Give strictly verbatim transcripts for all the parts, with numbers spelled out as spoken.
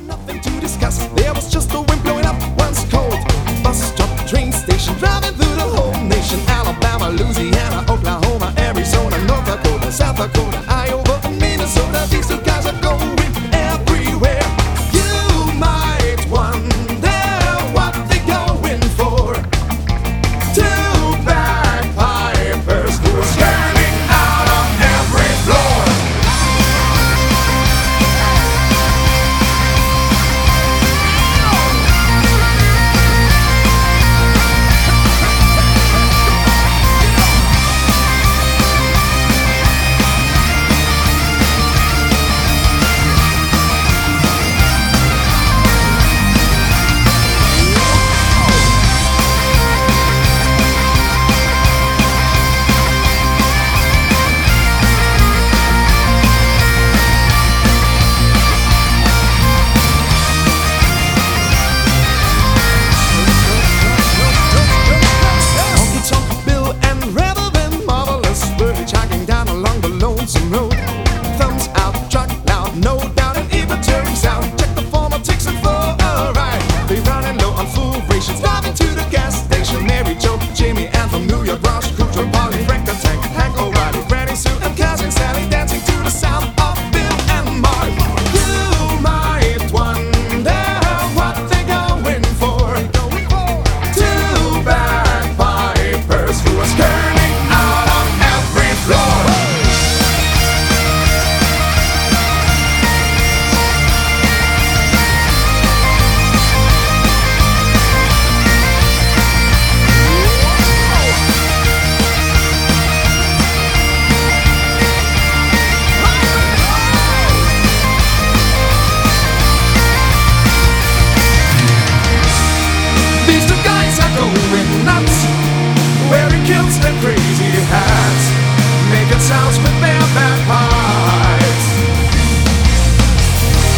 nothing to discuss. There was just the wind blowing up once cold. Bus stop, train station, driving through the whole nation. Alabama, Louisiana, Oklahoma, Arizona, North Dakota, South Dakota, Iowa, and Minnesota. These two guys are going everywhere. You might wonder what they're going for. Two bagpipers who are standing out on every floor. Lonesome road, thumbs out, truck loud, no doubt it even turns out. Check the former, takes it for a ride. They running low on food rations, driving to the gas station. Mary Jo, Jamie Ann from New York, Ross, Cooper, Polly, Frank the Tank, Hank O'Reilly, Granny Sue, and Cousin Sally dancing to the sound of Bill and Mark. You might wonder what they're going for. Two bagpipers who are skirting out on every floor. Kills their crazy hats, making sounds with their bagpipes.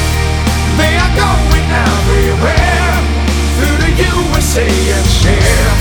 They are going everywhere through the U S A and share.